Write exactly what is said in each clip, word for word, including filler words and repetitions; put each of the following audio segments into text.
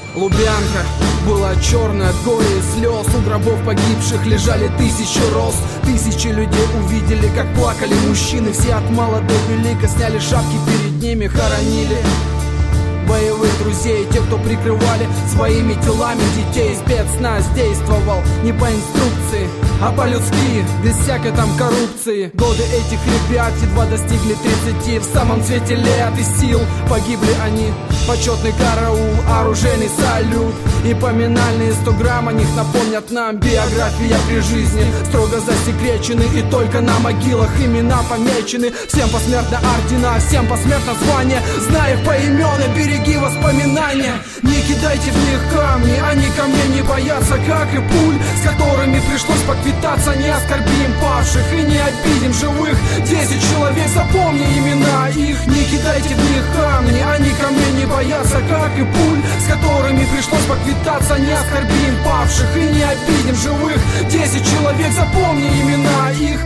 Лубянка была черная от горя и слез. У гробов погибших лежали тысячи роз. Тысячи людей увидели, как плакали мужчины. Все от мала до велика сняли шапки, перед ними хоронили боевых друзей, те, кто прикрывали своими телами детей. Спецназ действовал не по инструкции, а по-людски, без всякой там коррупции. Годы этих ребят едва достигли тридцати. В самом цвете лет и сил погибли они. Почетный караул, оружейный салют и поминальные сто грамм о них напомнят нам. Биография при жизни строго засекречены, и только на могилах имена помечены. Всем посмертно ордена, всем посмертно звания. Зная их поименно, береги воспоминания. Не кидайте в них камни, они ко мне не боятся, как и пуль, с которыми пришлось поквитаться. Не оскорбим павших и не обидим живых. Десять человек, запомни имена их. Не кидайте в них камни, они ко мне не боятся, как и пуль, с которыми пришлось поквитаться. Не оскорбим павших и не обидим живых. Десять человек, запомни имена их.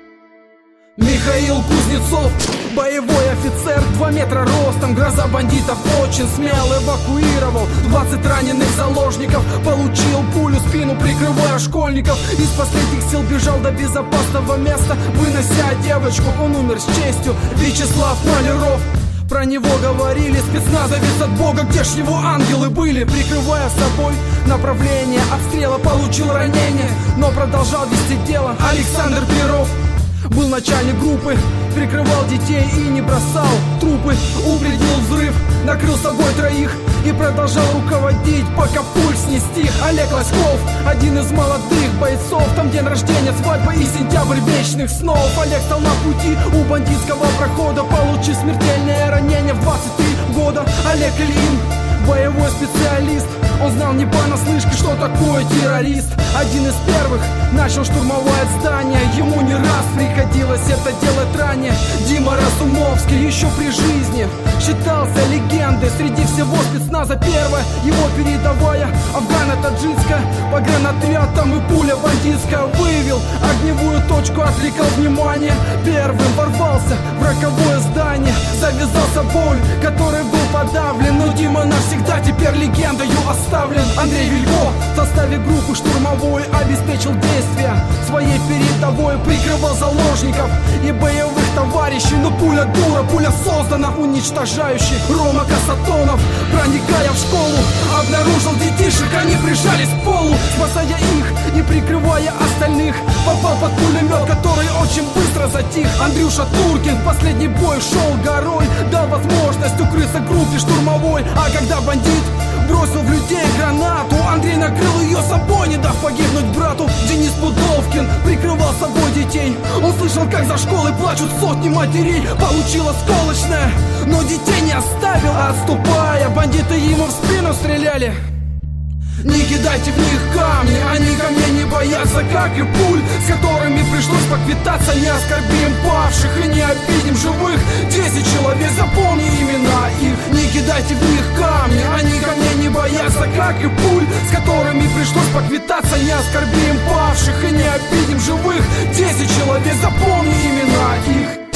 Михаил Кузнецов, боевой офицер, два метра ростом, гроза бандитов, очень смело эвакуировал двадцать раненых заложников. Получил пулю в спину, прикрывая школьников. Из последних сил бежал до безопасного места, вынося девочку, он умер с честью. Вячеслав Маляров, про него говорили, спецназовец от бога, где ж его ангелы были. Прикрывая собой направление обстрела, получил ранение, но продолжал вести дело. Александр Перов был начальник группы, прикрывал детей и не бросал трупы. Упредил взрыв, накрыл собой троих и продолжал руководить, пока пульс не стих. Олег Лоськов, один из молодых бойцов, там день рождения, свадьба и сентябрь вечных снов. Олег стал на пути у бандитского прохода, получив смертельное ранение в двадцать три года. Олег Ильин, боевой специалист, он знал не понаслышке, что такое террорист. Один из первых начал штурмовать здание, ему не раз приходилось это делать ранее. Дима Разумовский еще при жизни считался легендой среди всего спецназа. Первая его передовая, афгано-таджикская, погранотряд, там и пуля бандитская. Выявил огневую точку, отвлекал внимание. Первым ворвался в роковое здание, завязался боль, который был подавлен. Но Дима навсегда теперь легендою оставлен. Андрей Вилько в составе группы штурмовой обеспечил действия своей передовой, прикрывал заложников и боевых товарищей. Но пуля дура, пуля создана уничтожающей. Рома Касатонов, проникая в школу, обнаружил детишек, они прижались к полу. Спасая их и прикрывая остальных, попал под пулемет, который очень быстро затих. Андрюша Туркин в последний бой шел горой, дал возможность укрыться группе штурмовой. А когда бандит бросил в людей гранату, Андрей накрыл ее собой, не дав погибнуть брату. Денис Пудовкин прикрывал собой детей, он слышал, как за школой плачут сотни матерей. Получил осколочное, но детей не оставил, а отступая, бандиты ему в спину стреляли. Не кидайте в них камни, они ко мне не боятся, как и пуль, с которыми пришлось поквитаться. Не оскорбим павших и не обидим живых. Десять человек, запомни имена их. Не кидайте в них камни, они ко мне не боятся, как и пуль, с которыми пришлось поквитаться. Не оскорбим павших и не обидим живых. Десять человек, запомни имена их.